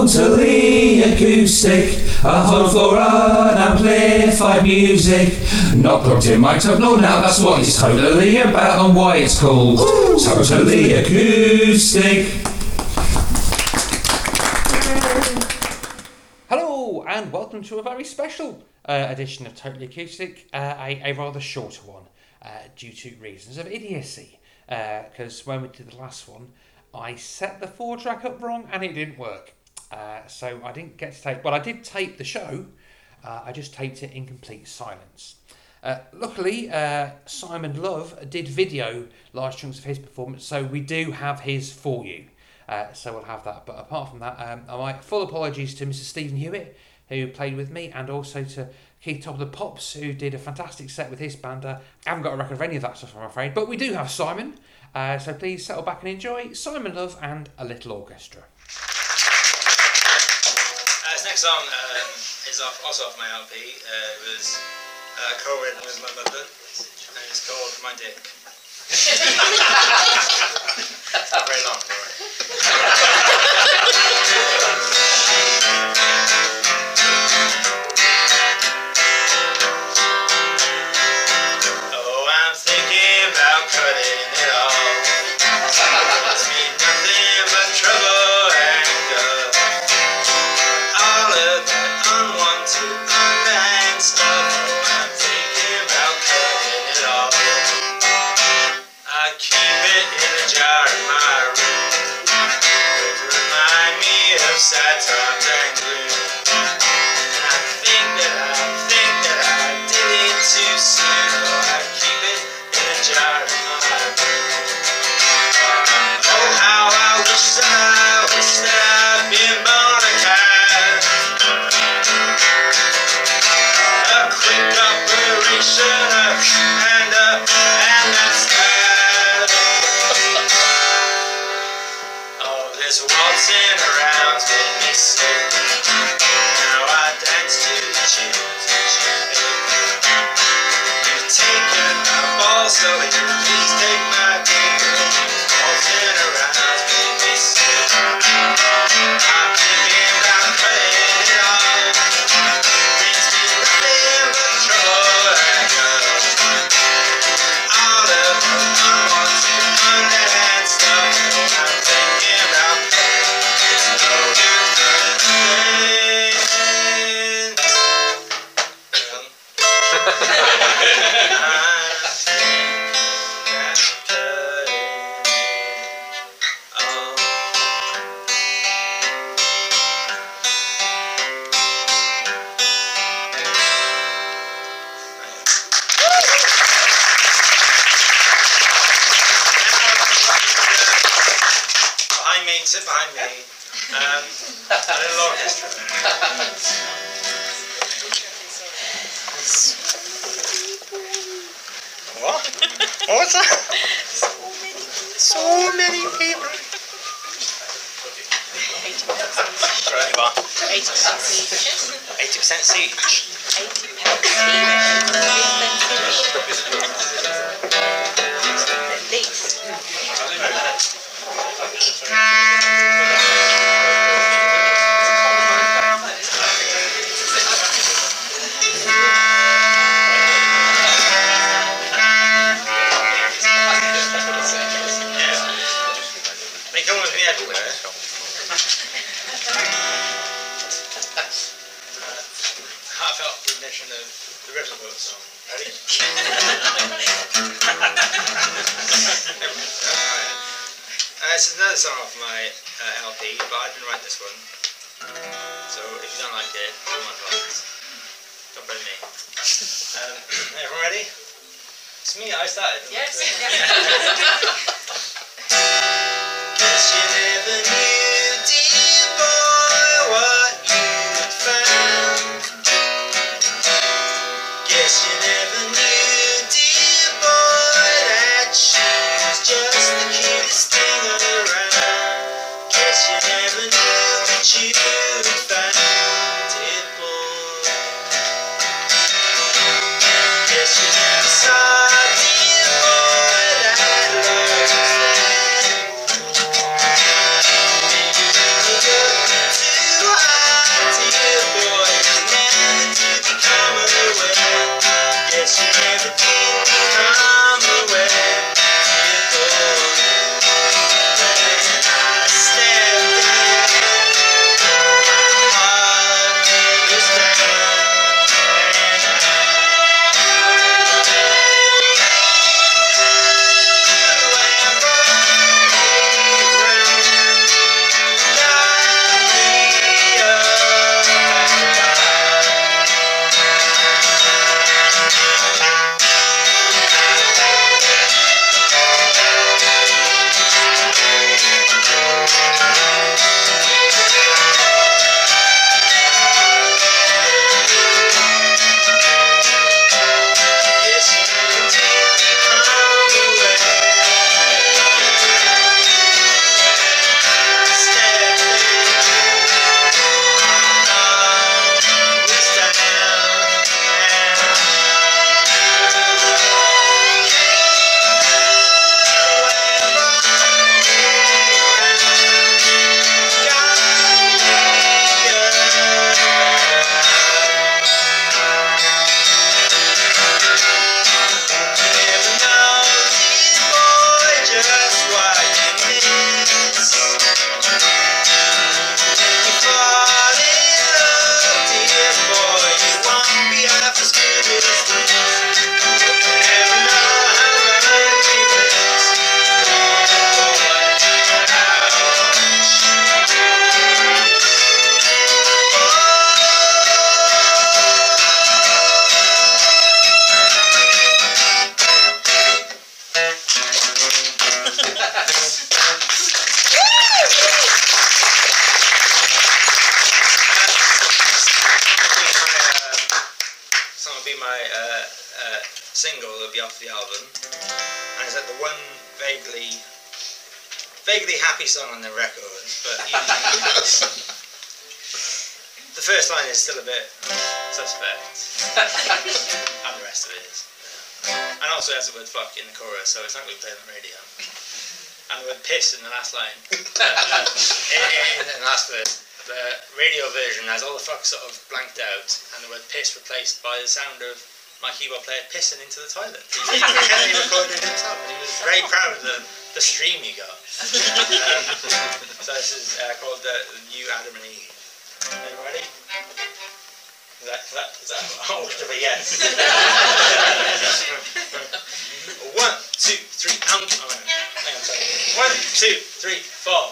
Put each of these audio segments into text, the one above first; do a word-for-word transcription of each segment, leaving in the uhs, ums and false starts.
Totally acoustic, a home for unamplified music. Not plugged in, mic'd up, no, now that's what it's totally about and why it's called Woo! Totally Acoustic. Hello and welcome to a very special uh, edition of Totally Acoustic, uh, a, a rather shorter one uh, due to reasons of idiocy. Because uh, when we did the last one, I set the four track up wrong and it didn't work. Uh, so I didn't get to tape, well I did tape the show, uh, I just taped it in complete silence. Uh, luckily, uh, Simon Love did video large chunks of his performance, so we do have his for you. Uh, so we'll have that, but apart from that, um, I might full apologies to Mister Stephen Hewitt, who played with me, and also to Keith Top of the Pops, who did a fantastic set with his band. uh, I haven't got a record of any of that stuff, I'm afraid, but we do have Simon, uh, so please settle back and enjoy Simon Love and A Little Orchestra. Uh, this next song um, is off, also off my L P. Uh, it was uh, co-written with my mother, and it's called My Dick. It's not very long, don't worry. Oh, I'm thinking about cutting it off. It's mean nothing but trouble and guff. All of that unwanted underhand stuff. Oh, I'm thinking about cutting it off. I keep it in a jar in my room. It remind me of sad times and gloom. And I think that I think that I did it too soon. Oh, I keep it in a jar in my room. Oh, how I wish that I wish that I'd been born a cat. A quick operation up and up, and that's that. Oh, this waltzing around's been missing. Now I dance to the tunes that you make. You've taken my ball, so will you please take my dick? Waltzing around's been missing. I'm thinking about cutting it off. Brings me nothing but trouble and guff. All of the unwanted underhand stuff. I'm thinking about cutting. It's no good for nothing. Well, I'm thinking about cutting off. Behind me, sit behind me. Um, a little orchestra. What? What was that? So many people. Right, go on. eighty percent each. eighty percent each. eighty At least. They come with me everywhere. Heartfelt rendition of the Riverboat song. Ready? Alright. Uh, this is another song off my uh, L P, but I didn't write this one. So if you don't like it, don't my fault. Don't blame me. Um, everyone ready? It's me, I started. Yes. Guess you never knew, dear boy, what you'd found. Guess you never knew, dear boy, that she was just the cutest thing around. Guess you never knew what you'd found, dear boy. Guess you never saw, dear boy, that love was there. the album, and it's like the one vaguely, vaguely happy song on the record, but you, the first line is still a bit suspect, and the rest of it is. And also it has the word fuck in the chorus, so it's not going to play on the radio. And the word piss in the last line. in, in, in the last verse. The radio version has all the fuck sort of blanked out, and the word piss replaced by the sound of my keyboard player pissing into the toilet. He, he, he recorded it himself, and he was very proud of the, the stream he got. Um, so this is uh, called uh, You, Adam and Eve. Are you ready? Is that, is that, is that oh, to be yes. One, two, three, um, oh, hang on, sorry. One, two, three, four.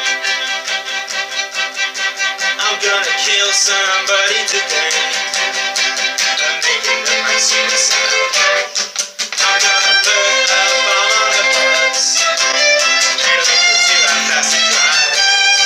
I'm gonna kill somebody today and make it look like suicide. I'm gonna put a bomb on the bus and it'll make it to how fast it drives.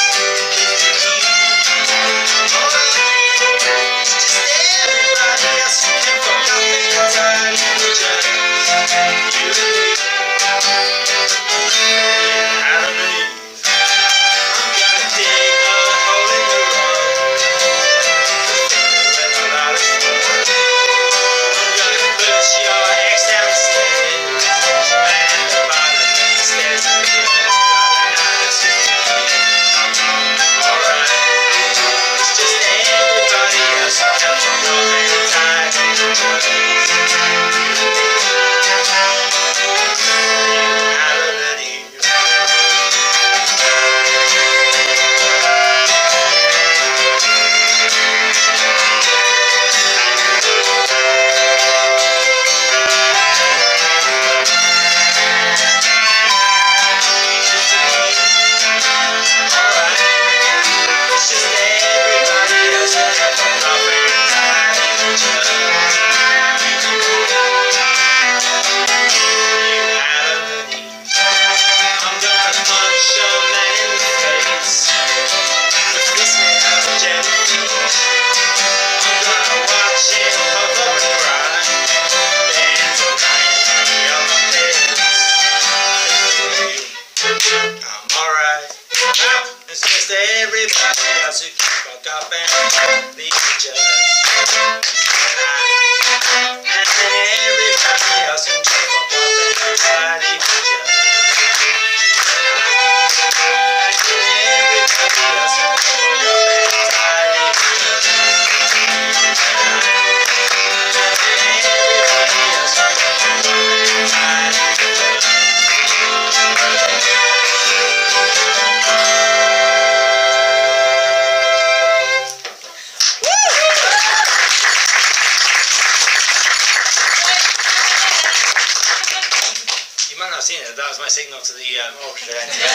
Signal to the um, orchestra.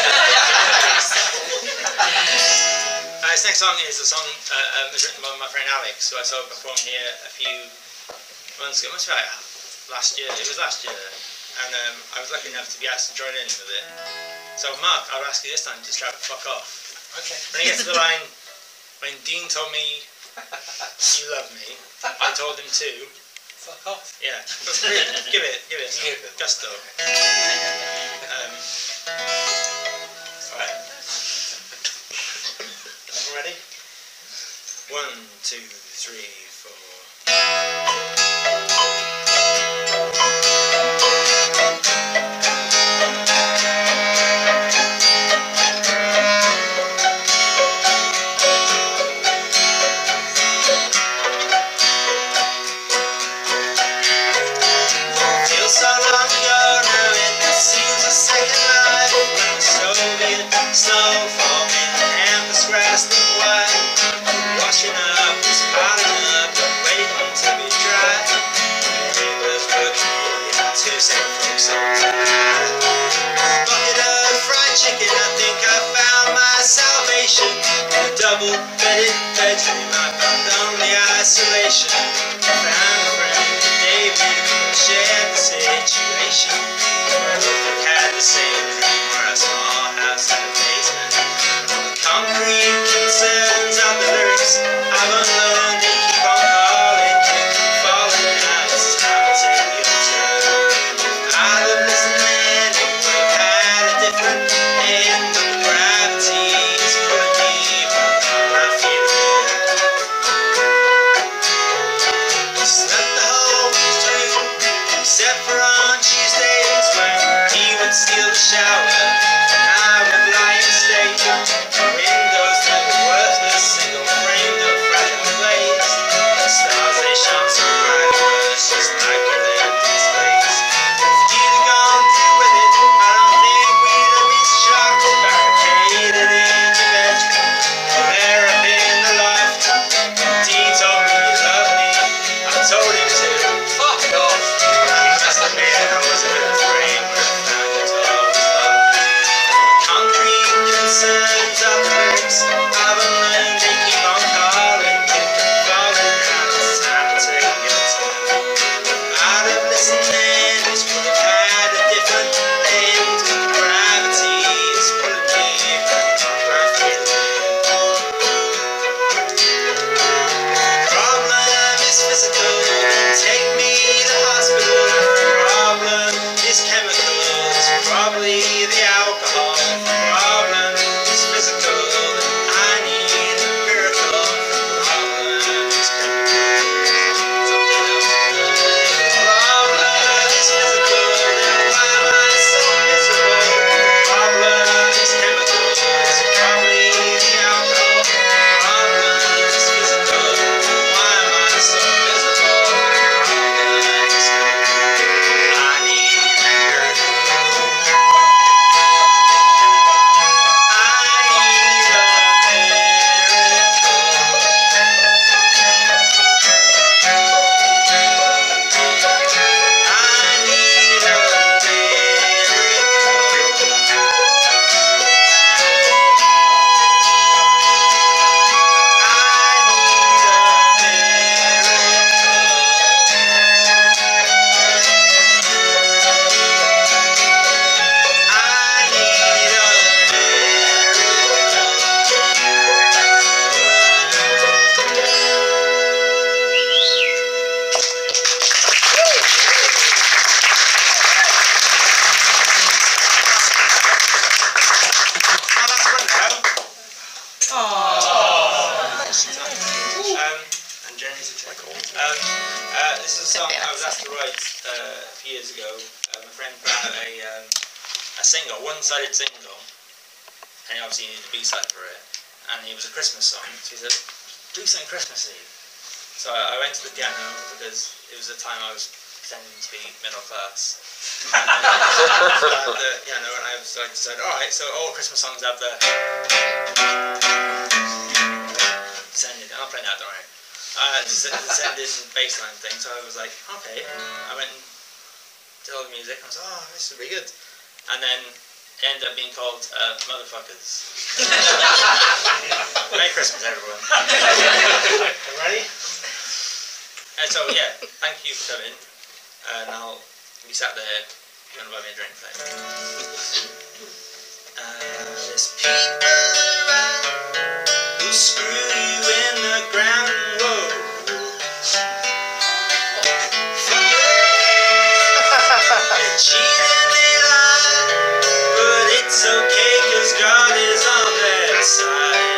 uh, this next song is a song uh, um, was written by my friend Alex, who I saw perform here a few months ago. It must be like last year. It was last year, and um, I was lucky enough to be asked to join in with it. So Mark, I'll ask you this time to just shout "fuck off." Okay. When he gets to the line, when Dean told me you love me, I told him to. Fuck off. Yeah. give it, give it some gusto. Um, Alright. Everyone ready? One, two, three, four. Double-bedded bedroom, I found only isolation. Found a friend, David, who shared the situation. We had the same dream, or a small house in the basement. The concrete concerns of the lyrics I've unlearned, they keep on calling, keep falling. Now it's time to take your turn. Um, and Jenny's a check. Um, uh, this is a song I was asked to write uh, a few years ago. Uh, my friend put out a, um, a single, one-sided single, and he obviously needed a B-side for it. And it was a Christmas song, so he said, do something Christmassy. So I, I went to the piano because it was the time I was pretending to be middle class. And then I the piano, and I was like, said, all right, so all Christmas songs have the descended. I'll play that, don't worry. Uh, descended bass line thing. So I was like, okay. I went and did all the music, and I was like, oh, this is really good. And then it ended up being called uh, Motherfuckers. Merry Christmas, everyone. Ready? And so yeah, thank you for coming. And I'll be sat there. You want to buy me a drink, thank you. Uh, there's people around who screw you in the ground. Whoa. They cheat and they lie, but it's okay 'cause God is on their side.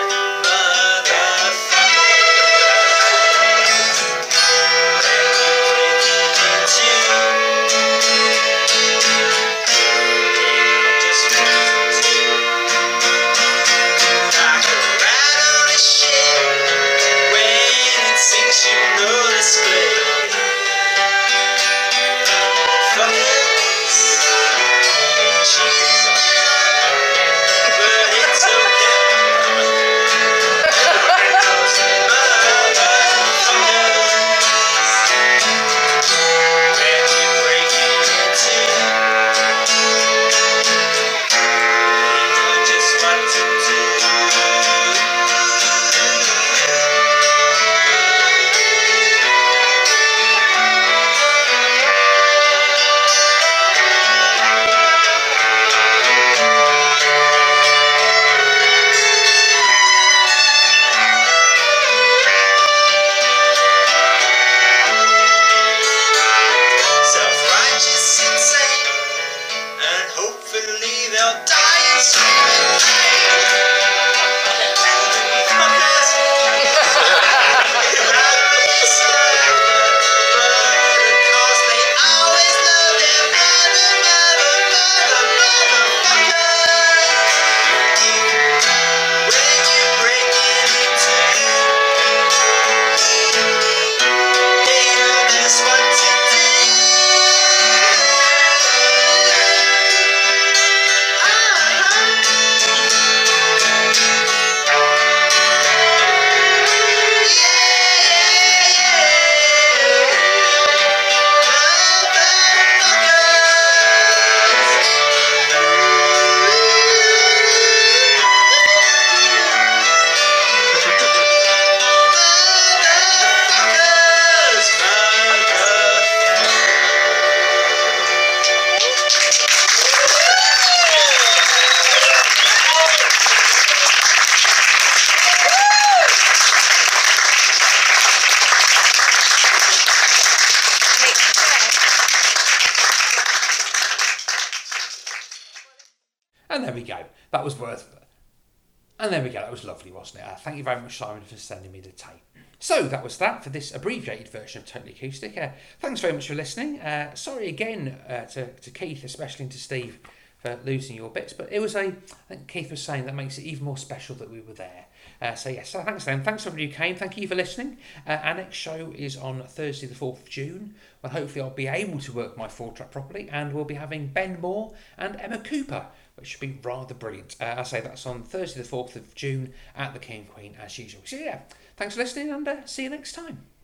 And there we go. That was worth it. And there we go. That was lovely, wasn't it? Uh, thank you very much, Simon, for sending me the tape. So that was that for this abbreviated version of Totally Acoustic. Uh, thanks very much for listening. Uh, sorry again uh, to, to Keith, especially, and to Steve for losing your bits. But it was a, I think Keith was saying that makes it even more special that we were there. Uh, so yes, so thanks then. Thanks everybody who came. Thank you for listening. Uh, our next show is on Thursday the fourth of June. Well, hopefully I'll be able to work my four track properly, and we'll be having Ben Moore and Emma Cooper, which should be rather brilliant. Uh, I say that's on Thursday the fourth of June at the King and Queen as usual. So yeah, thanks for listening, and uh, see you next time.